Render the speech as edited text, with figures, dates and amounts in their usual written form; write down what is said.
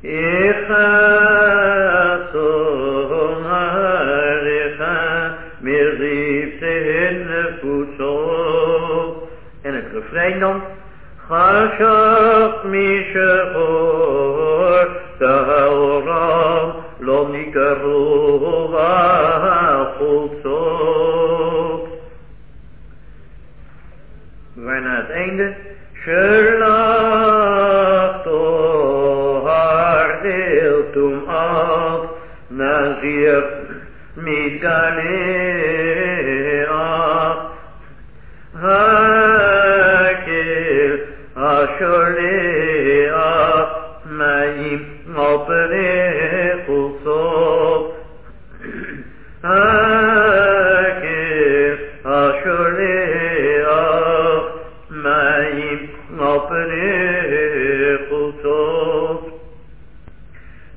Son Harecha, meer liefde in de voedsel. En het refrein dan. Chashach mishachor, ta'oram, lo nikaru v'achulzot. Waarna het einde. Shelach tohar deeltum af, nazir mitgaleach. Hakil asholeach, maim operechulzot.